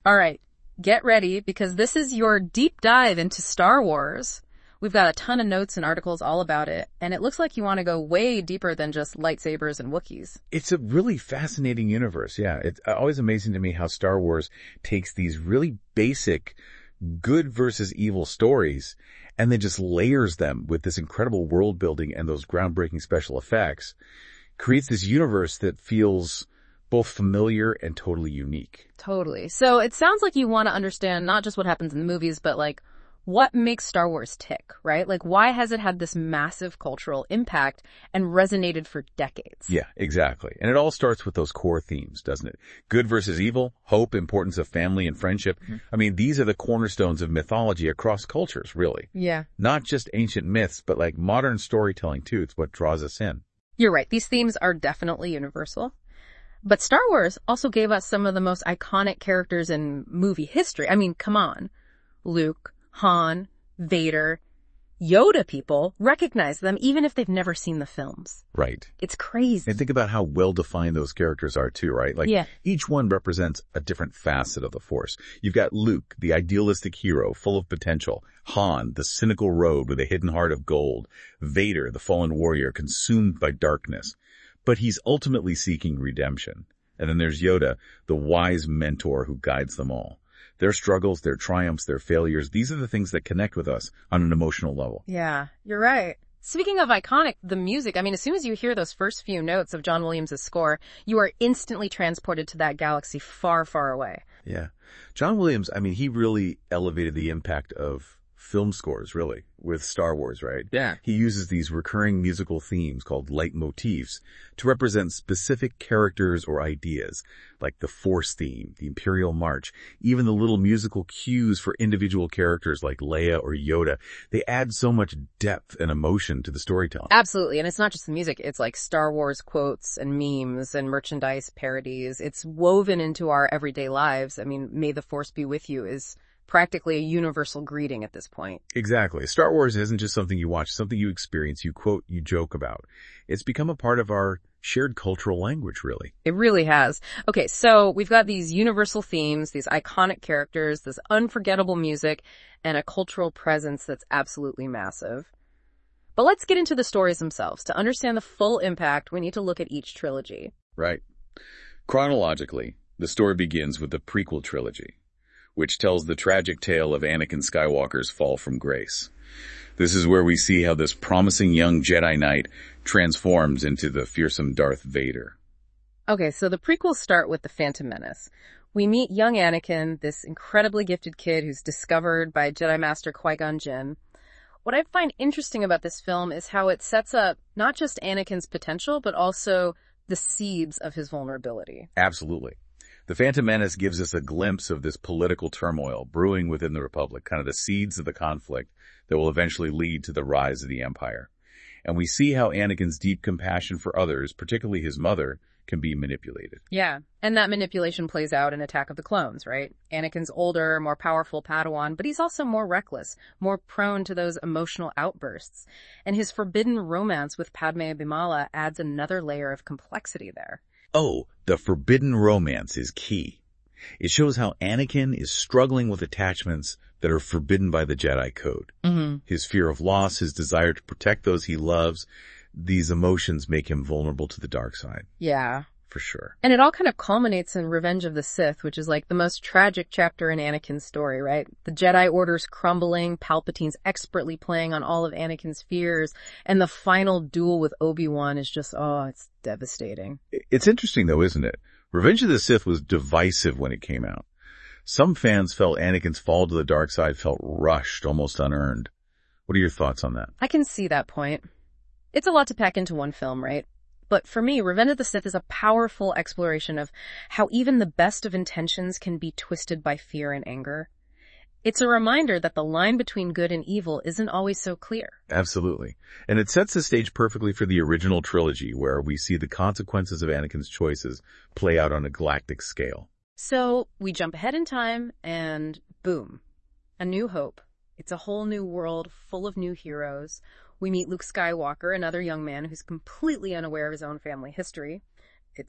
All right, get ready because this is your deep dive into Star Wars. We've got a ton of notes and articles all about it, and it looks like you want to go way deeper than just lightsabers and Wookiees. It's a really fascinating universe, yeah. It's always amazing to me how Star Wars takes these really basic good versus evil stories and then just layers them with this incredible world building and those groundbreaking special effects, creates this universe that feels both familiar and totally unique. Totally. So it sounds like you want to understand not just what happens in the movies, but like what makes Star Wars tick, right? Like why has it had this massive cultural impact and resonated for decades? Yeah, exactly. And it all starts with those core themes, doesn't it? Good versus evil, hope, importance of family and friendship. Mm-hmm. I mean, these are the cornerstones of mythology across cultures, really. Yeah. Not just ancient myths, but like modern storytelling too. It's what draws us in. You're right. These themes are definitely universal. But Star Wars also gave us some of the most iconic characters in movie history. I mean, come on. Luke, Han, Vader, Yoda, people recognize them even if they've never seen the films. Right. It's crazy. And think about how well-defined those characters are too, right? Like each one represents a different facet of the Force. You've got Luke, the idealistic hero, full of potential. Han, the cynical rogue with a hidden heart of gold. Vader, the fallen warrior, consumed by darkness. But he's ultimately seeking redemption. And then there's Yoda, the wise mentor who guides them all. Their struggles, their triumphs, their failures, these are the things that connect with us on an emotional level. Yeah, you're right. Speaking of iconic, the music, I mean, as soon as you hear those first few notes of John Williams' score, you are instantly transported to that galaxy far, far away. Yeah. John Williams, I mean, he really elevated the impact of film scores, really, with Star Wars, right? Yeah. He uses these recurring musical themes called leitmotifs to represent specific characters or ideas, like the Force theme, the Imperial March, even the little musical cues for individual characters like Leia or Yoda. They add so much depth and emotion to the storytelling. Absolutely. And it's not just the music. It's like Star Wars quotes and memes and merchandise parodies. It's woven into our everyday lives. I mean, May the Force be with you is practically a universal greeting at this point. Exactly. Star Wars isn't just something you watch, something you experience, you quote, you joke about. It's become a part of our shared cultural language, really. It really has. Okay, so we've got these universal themes, these iconic characters, this unforgettable music, and a cultural presence that's absolutely massive. But let's get into the stories themselves. To understand the full impact, we need to look at each trilogy. Right. Chronologically, the story begins with the prequel trilogy, which tells the tragic tale of Anakin Skywalker's fall from grace. This is where we see how this promising young Jedi Knight transforms into the fearsome Darth Vader. Okay, so the prequels start with The Phantom Menace. We meet young Anakin, this incredibly gifted kid who's discovered by Jedi Master Qui-Gon Jinn. What I find interesting about this film is how it sets up not just Anakin's potential, but also the seeds of his vulnerability. Absolutely. The Phantom Menace gives us a glimpse of this political turmoil brewing within the Republic, kind of the seeds of the conflict that will eventually lead to the rise of the Empire. And we see how Anakin's deep compassion for others, particularly his mother, can be manipulated. Yeah, and that manipulation plays out in Attack of the Clones, right? Anakin's older, more powerful Padawan, but he's also more reckless, more prone to those emotional outbursts. And his forbidden romance with Padme Amidala adds another layer of complexity there. Oh, the forbidden romance is key. It shows how Anakin is struggling with attachments that are forbidden by the Jedi Code. Mm-hmm. His fear of loss, his desire to protect those he loves, these emotions make him vulnerable to the dark side. Yeah. For sure. And it all kind of culminates in Revenge of the Sith, which is like the most tragic chapter in Anakin's story, right? The Jedi Order's crumbling, Palpatine's expertly playing on all of Anakin's fears, and the final duel with Obi-Wan is just, it's devastating. It's interesting though, isn't it? Revenge of the Sith was divisive when it came out. Some fans felt Anakin's fall to the dark side felt rushed, almost unearned. What are your thoughts on that? I can see that point. It's a lot to pack into one film, right? But for me, Revenge of the Sith is a powerful exploration of how even the best of intentions can be twisted by fear and anger. It's a reminder that the line between good and evil isn't always so clear. Absolutely. And it sets the stage perfectly for the original trilogy, where we see the consequences of Anakin's choices play out on a galactic scale. So we jump ahead in time and boom, A New Hope. It's a whole new world full of new heroes. We meet Luke Skywalker, another young man who's completely unaware of his own family history. It's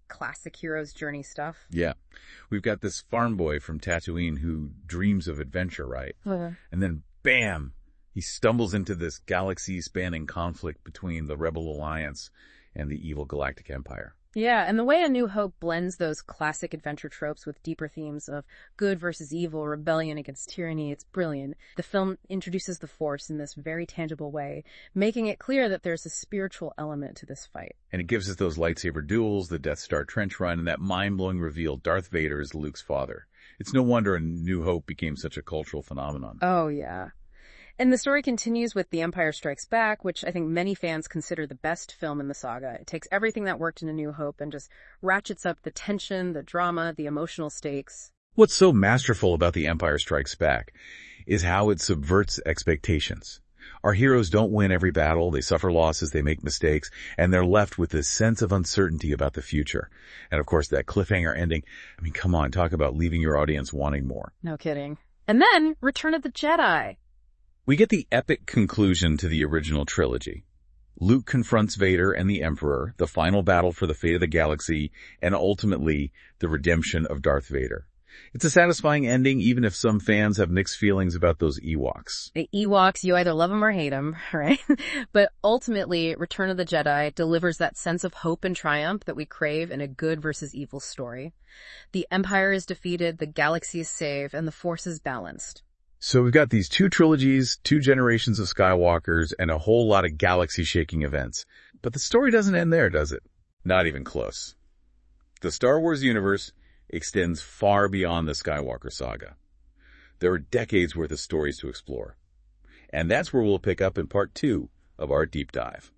classic hero's journey stuff. Yeah. We've got this farm boy from Tatooine who dreams of adventure, right? And then, bam, he stumbles into this galaxy-spanning conflict between the Rebel Alliance and the evil Galactic Empire. Yeah, and the way A New Hope blends those classic adventure tropes with deeper themes of good versus evil, rebellion against tyranny, it's brilliant. The film introduces the Force in this very tangible way, making it clear that there's a spiritual element to this fight. And it gives us those lightsaber duels, the Death Star trench run, and that mind-blowing reveal Darth Vader is Luke's father. It's no wonder A New Hope became such a cultural phenomenon. Oh, yeah. And the story continues with The Empire Strikes Back, which I think many fans consider the best film in the saga. It takes everything that worked in A New Hope and just ratchets up the tension, the drama, the emotional stakes. What's so masterful about The Empire Strikes Back is how it subverts expectations. Our heroes don't win every battle, they suffer losses, they make mistakes, and they're left with this sense of uncertainty about the future. And of course, that cliffhanger ending, I mean, come on, talk about leaving your audience wanting more. No kidding. And then, Return of the Jedi. We get the epic conclusion to the original trilogy. Luke confronts Vader and the Emperor, the final battle for the fate of the galaxy, and ultimately, the redemption of Darth Vader. It's a satisfying ending, even if some fans have mixed feelings about those Ewoks. The Ewoks, you either love them or hate them, right? But ultimately, Return of the Jedi delivers that sense of hope and triumph that we crave in a good versus evil story. The Empire is defeated, the galaxy is saved, and the Force is balanced. So we've got these 2 trilogies, 2 generations of Skywalkers, and a whole lot of galaxy-shaking events. But the story doesn't end there, does it? Not even close. The Star Wars universe extends far beyond the Skywalker saga. There are decades worth of stories to explore. And that's where we'll pick up in part 2 of our deep dive.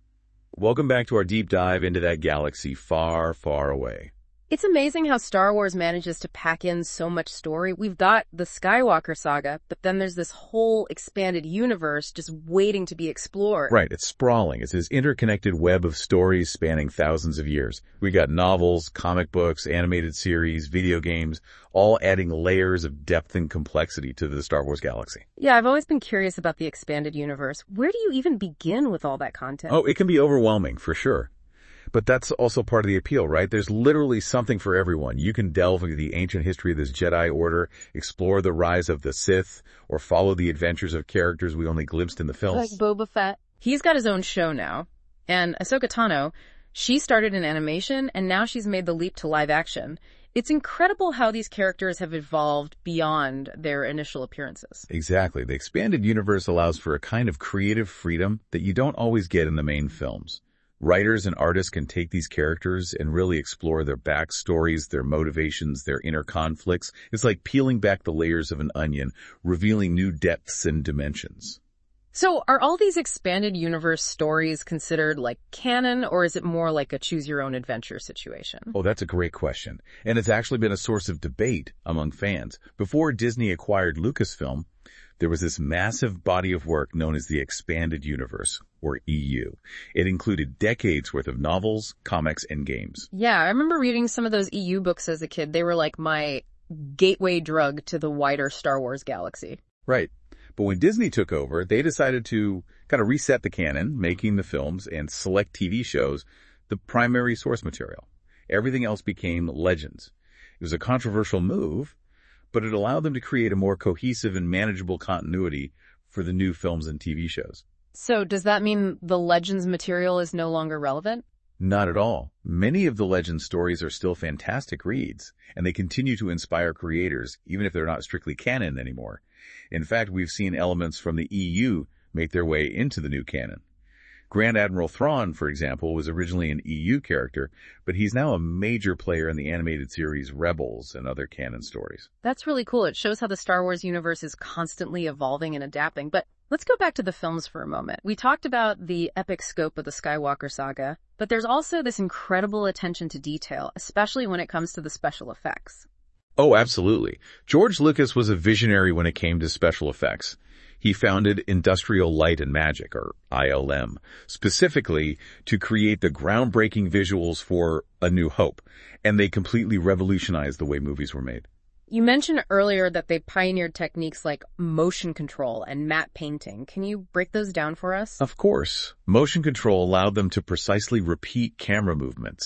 Welcome back to our deep dive into that galaxy far, far away. It's amazing how Star Wars manages to pack in so much story. We've got the Skywalker saga, but then there's this whole expanded universe just waiting to be explored. Right, it's sprawling. It's this interconnected web of stories spanning thousands of years. We got novels, comic books, animated series, video games, all adding layers of depth and complexity to the Star Wars galaxy. Yeah, I've always been curious about the expanded universe. Where do you even begin with all that content? Oh, it can be overwhelming, for sure. But that's also part of the appeal, right? There's literally something for everyone. You can delve into the ancient history of this Jedi Order, explore the rise of the Sith, or follow the adventures of characters we only glimpsed in the films. Like Boba Fett. He's got his own show now. And Ahsoka Tano, she started in animation, and now she's made the leap to live action. It's incredible how these characters have evolved beyond their initial appearances. Exactly. The expanded universe allows for a kind of creative freedom that you don't always get in the main films. Writers and artists can take these characters and really explore their backstories, their motivations, their inner conflicts. It's like peeling back the layers of an onion, revealing new depths and dimensions. So are all these expanded universe stories considered like canon, or is it more like a choose-your-own-adventure situation? Oh, that's a great question. And it's actually been a source of debate among fans. Before Disney acquired Lucasfilm, there was this massive body of work known as the Expanded Universe, or EU. It included decades worth of novels, comics, and games. Yeah, I remember reading some of those EU books as a kid. They were like my gateway drug to the wider Star Wars galaxy. Right. But when Disney took over, they decided to kind of reset the canon, making the films and select TV shows the primary source material. Everything else became legends. It was a controversial move, but it allowed them to create a more cohesive and manageable continuity for the new films and TV shows. So does that mean the Legends material is no longer relevant? Not at all. Many of the Legends stories are still fantastic reads, and they continue to inspire creators, even if they're not strictly canon anymore. In fact, we've seen elements from the EU make their way into the new canon. Grand Admiral Thrawn, for example, was originally an EU character, but he's now a major player in the animated series Rebels and other canon stories. That's really cool. It shows how the Star Wars universe is constantly evolving and adapting. But let's go back to the films for a moment. We talked about the epic scope of the Skywalker saga, but there's also this incredible attention to detail, especially when it comes to the special effects. Oh, absolutely. George Lucas was a visionary when it came to special effects. He founded Industrial Light and Magic, or ILM, specifically to create the groundbreaking visuals for A New Hope, and they completely revolutionized the way movies were made. You mentioned earlier that they pioneered techniques like motion control and matte painting. Can you break those down for us? Of course. Motion control allowed them to precisely repeat camera movements,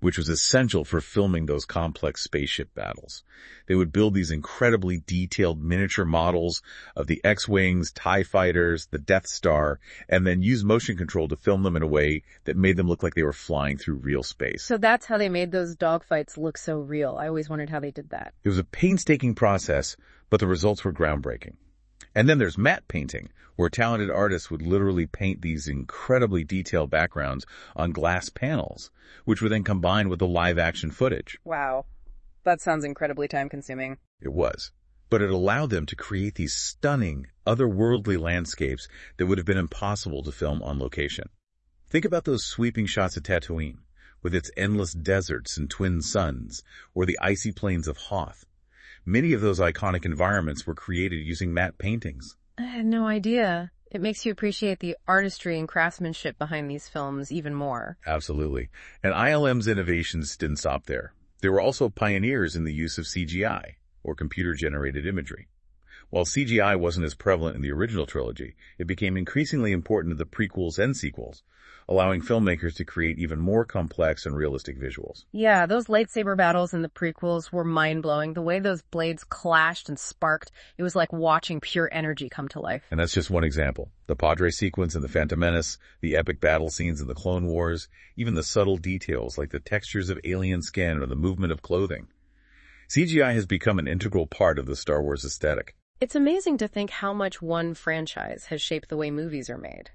which was essential for filming those complex spaceship battles. They would build these incredibly detailed miniature models of the X-Wings, TIE fighters, the Death Star, and then use motion control to film them in a way that made them look like they were flying through real space. So that's how they made those dogfights look so real. I always wondered how they did that. It was a painstaking process, but the results were groundbreaking. And then there's matte painting, where talented artists would literally paint these incredibly detailed backgrounds on glass panels, which were then combined with the live-action footage. Wow. That sounds incredibly time-consuming. It was. But it allowed them to create these stunning, otherworldly landscapes that would have been impossible to film on location. Think about those sweeping shots of Tatooine, with its endless deserts and twin suns, or the icy plains of Hoth. Many of those iconic environments were created using matte paintings. I had no idea. It makes you appreciate the artistry and craftsmanship behind these films even more. Absolutely. And ILM's innovations didn't stop there. They were also pioneers in the use of CGI, or computer-generated imagery. While CGI wasn't as prevalent in the original trilogy, it became increasingly important in the prequels and sequels, allowing filmmakers to create even more complex and realistic visuals. Yeah, those lightsaber battles in the prequels were mind-blowing. The way those blades clashed and sparked, it was like watching pure energy come to life. And that's just one example. The Padre sequence in The Phantom Menace, the epic battle scenes in the Clone Wars, even the subtle details like the textures of alien skin or the movement of clothing. CGI has become an integral part of the Star Wars aesthetic. It's amazing to think how much one franchise has shaped the way movies are made.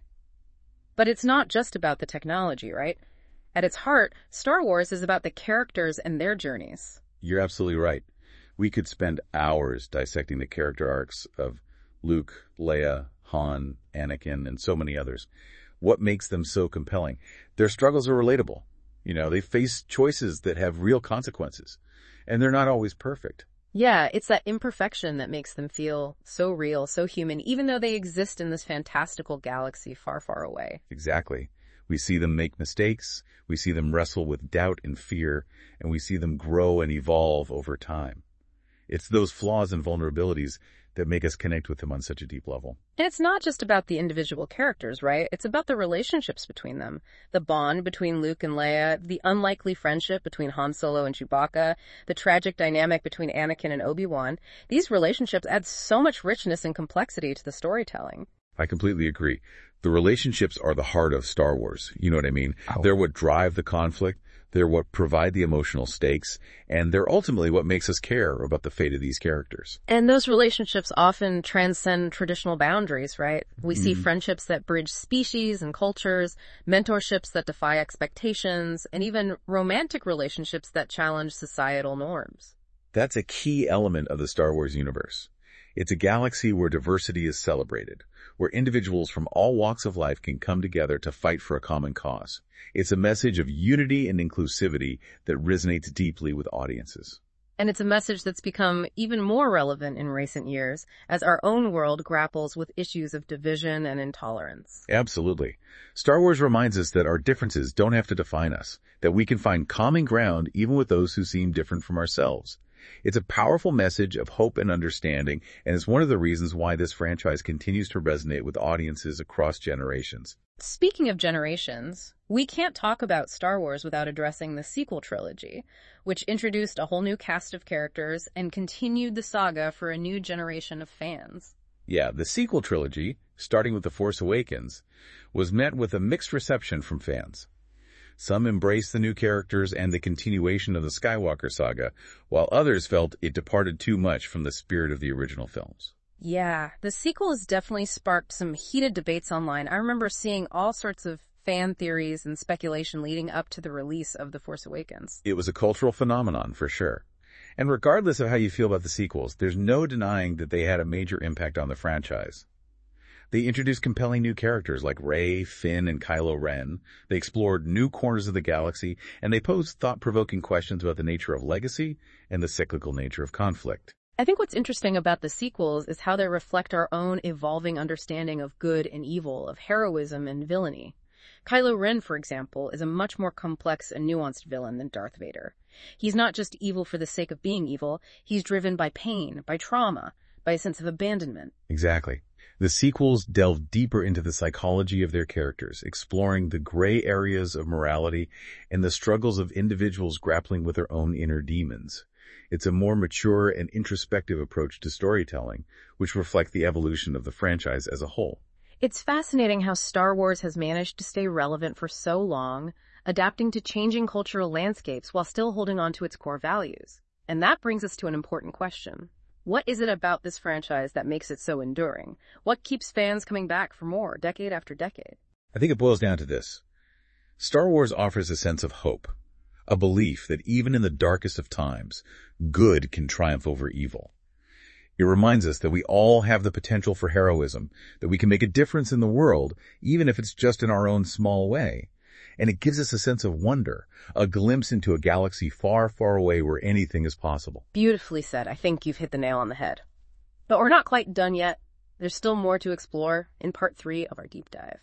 But it's not just about the technology, right? At its heart, Star Wars is about the characters and their journeys. You're absolutely right. We could spend hours dissecting the character arcs of Luke, Leia, Han, Anakin, and so many others. What makes them so compelling? Their struggles are relatable. They face choices that have real consequences, and they're not always perfect. Yeah, it's that imperfection that makes them feel so real, so human, even though they exist in this fantastical galaxy far, far away. Exactly. We see them make mistakes, we see them wrestle with doubt and fear, and we see them grow and evolve over time. It's those flaws and vulnerabilities that make us connect with them on such a deep level. And it's not just about the individual characters, right? It's about the relationships between them. The bond between Luke and Leia, the unlikely friendship between Han Solo and Chewbacca, the tragic dynamic between Anakin and Obi-Wan. These relationships add so much richness and complexity to the storytelling. I completely agree. The relationships are the heart of Star Wars. You know what I mean? Oh. They're what drive the conflict. They're what provide the emotional stakes, and they're ultimately what makes us care about the fate of these characters. And those relationships often transcend traditional boundaries, right? We see friendships that bridge species and cultures, mentorships that defy expectations, and even romantic relationships that challenge societal norms. That's a key element of the Star Wars universe. It's a galaxy where diversity is celebrated, where individuals from all walks of life can come together to fight for a common cause. It's a message of unity and inclusivity that resonates deeply with audiences. And it's a message that's become even more relevant in recent years as our own world grapples with issues of division and intolerance. Absolutely. Star Wars reminds us that our differences don't have to define us, that we can find common ground even with those who seem different from ourselves. It's a powerful message of hope and understanding, and it's one of the reasons why this franchise continues to resonate with audiences across generations. Speaking of generations, we can't talk about Star Wars without addressing the sequel trilogy, which introduced a whole new cast of characters and continued the saga for a new generation of fans. Yeah, the sequel trilogy, starting with The Force Awakens, was met with a mixed reception from fans. Some embraced the new characters and the continuation of the Skywalker saga, while others felt it departed too much from the spirit of the original films. Yeah, the sequel has definitely sparked some heated debates online. I remember seeing all sorts of fan theories and speculation leading up to the release of The Force Awakens. It was a cultural phenomenon, for sure. And regardless of how you feel about the sequels, there's no denying that they had a major impact on the franchise. They introduced compelling new characters like Rey, Finn, and Kylo Ren. They explored new corners of the galaxy, and they posed thought-provoking questions about the nature of legacy and the cyclical nature of conflict. I think what's interesting about the sequels is how they reflect our own evolving understanding of good and evil, of heroism and villainy. Kylo Ren, for example, is a much more complex and nuanced villain than Darth Vader. He's not just evil for the sake of being evil, he's driven by pain, by trauma, by a sense of abandonment. Exactly. The sequels delve deeper into the psychology of their characters, exploring the gray areas of morality and the struggles of individuals grappling with their own inner demons. It's a more mature and introspective approach to storytelling, which reflects the evolution of the franchise as a whole. It's fascinating how Star Wars has managed to stay relevant for so long, adapting to changing cultural landscapes while still holding on to its core values. And that brings us to an important question. What is it about this franchise that makes it so enduring? What keeps fans coming back for more, decade after decade? I think it boils down to this. Star Wars offers a sense of hope, a belief that even in the darkest of times, good can triumph over evil. It reminds us that we all have the potential for heroism, that we can make a difference in the world, even if it's just in our own small way. And it gives us a sense of wonder, a glimpse into a galaxy far, far away where anything is possible. Beautifully said. I think you've hit the nail on the head. But we're not quite done yet. There's still more to explore in part 3 of our deep dive.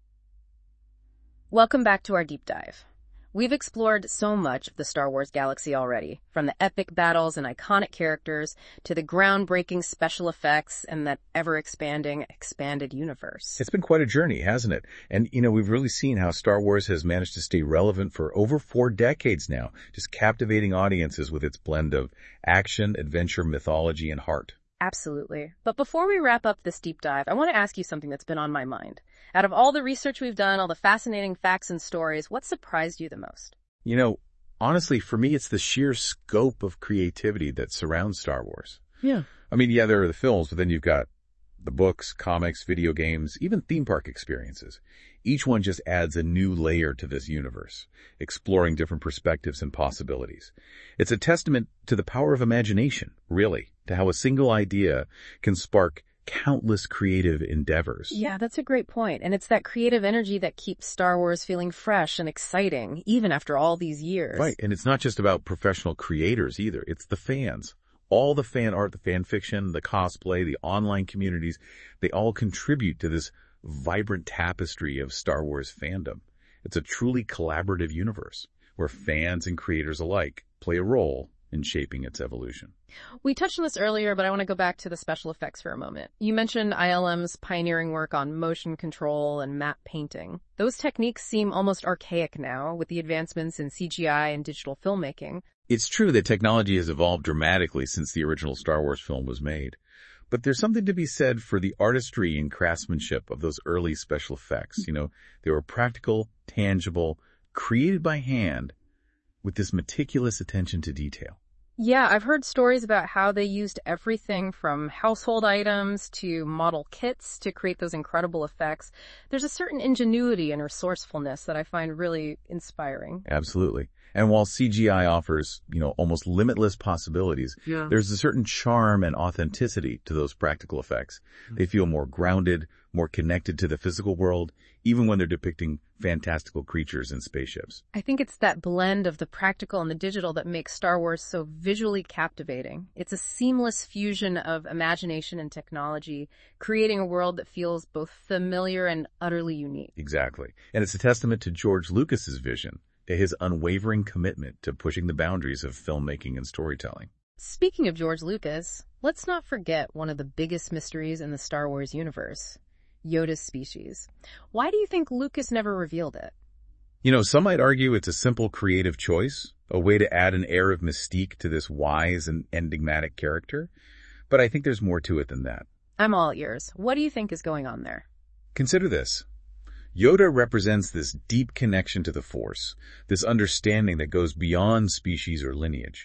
Welcome back to our deep dive. We've explored so much of the Star Wars galaxy already, from the epic battles and iconic characters to the groundbreaking special effects and that ever-expanding, expanded universe. It's been quite a journey, hasn't it? And, we've really seen how Star Wars has managed to stay relevant for over 4 decades now, just captivating audiences with its blend of action, adventure, mythology, and heart. Absolutely. But before we wrap up this deep dive, I want to ask you something that's been on my mind. Out of all the research we've done, all the fascinating facts and stories, what surprised you the most? Honestly, for me, it's the sheer scope of creativity that surrounds Star Wars. Yeah. There are the films, but then you've got the books, comics, video games, even theme park experiences. Each one just adds a new layer to this universe, exploring different perspectives and possibilities. It's a testament to the power of imagination, really, to how a single idea can spark countless creative endeavors. Yeah, that's a great point. And it's that creative energy that keeps Star Wars feeling fresh and exciting, even after all these years. Right, and it's not just about professional creators either. It's the fans. All the fan art, the fan fiction, the cosplay, the online communities, they all contribute to this vibrant tapestry of Star Wars fandom. It's a truly collaborative universe where fans and creators alike play a role in shaping its evolution. We touched on this earlier, but I want to go back to the special effects for a moment. You mentioned ILM's pioneering work on motion control and matte painting. Those techniques seem almost archaic now with the advancements in CGI and digital filmmaking. It's true that technology has evolved dramatically since the original Star Wars film was made. But there's something to be said for the artistry and craftsmanship of those early special effects. They were practical, tangible, created by hand with this meticulous attention to detail. Yeah, I've heard stories about how they used everything from household items to model kits to create those incredible effects. There's a certain ingenuity and resourcefulness that I find really inspiring. Absolutely. And while CGI offers, almost limitless possibilities, there's a certain charm and authenticity to those practical effects. They feel more grounded, more connected to the physical world, even when they're depicting fantastical creatures and spaceships. I think it's that blend of the practical and the digital that makes Star Wars so visually captivating. It's a seamless fusion of imagination and technology, creating a world that feels both familiar and utterly unique. Exactly. And it's a testament to George Lucas's vision, to his unwavering commitment to pushing the boundaries of filmmaking and storytelling. Speaking of George Lucas, let's not forget one of the biggest mysteries in the Star Wars universe, Yoda's species. Why do you think Lucas never revealed it? Some might argue it's a simple creative choice, a way to add an air of mystique to this wise and enigmatic character. But I think there's more to it than that. I'm all ears. What do you think is going on there? Consider this. Yoda represents this deep connection to the Force, this understanding that goes beyond species or lineage.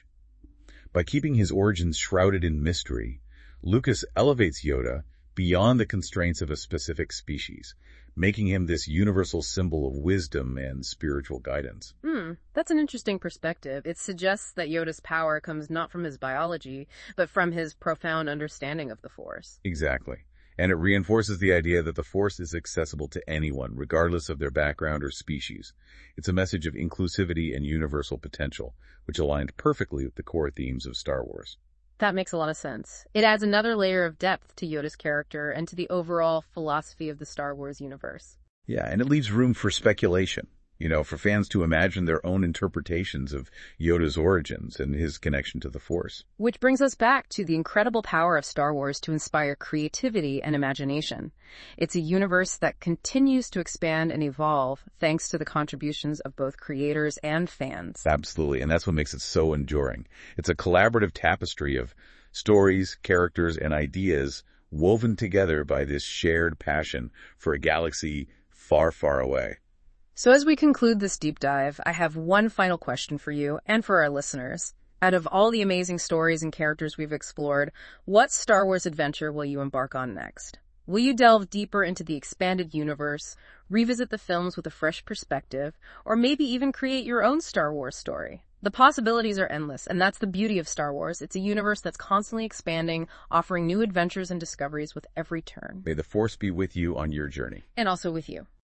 By keeping his origins shrouded in mystery, Lucas elevates Yoda beyond the constraints of a specific species, making him this universal symbol of wisdom and spiritual guidance. That's an interesting perspective. It suggests that Yoda's power comes not from his biology, but from his profound understanding of the Force. Exactly. And it reinforces the idea that the Force is accessible to anyone, regardless of their background or species. It's a message of inclusivity and universal potential, which aligned perfectly with the core themes of Star Wars. That makes a lot of sense. It adds another layer of depth to Yoda's character and to the overall philosophy of the Star Wars universe. Yeah, and it leaves room for speculation. for fans to imagine their own interpretations of Yoda's origins and his connection to the Force. Which brings us back to the incredible power of Star Wars to inspire creativity and imagination. It's a universe that continues to expand and evolve thanks to the contributions of both creators and fans. Absolutely, and that's what makes it so enduring. It's a collaborative tapestry of stories, characters, and ideas woven together by this shared passion for a galaxy far, far away. So as we conclude this deep dive, I have one final question for you and for our listeners. Out of all the amazing stories and characters we've explored, what Star Wars adventure will you embark on next? Will you delve deeper into the expanded universe, revisit the films with a fresh perspective, or maybe even create your own Star Wars story? The possibilities are endless, and that's the beauty of Star Wars. It's a universe that's constantly expanding, offering new adventures and discoveries with every turn. May the Force be with you on your journey. And also with you.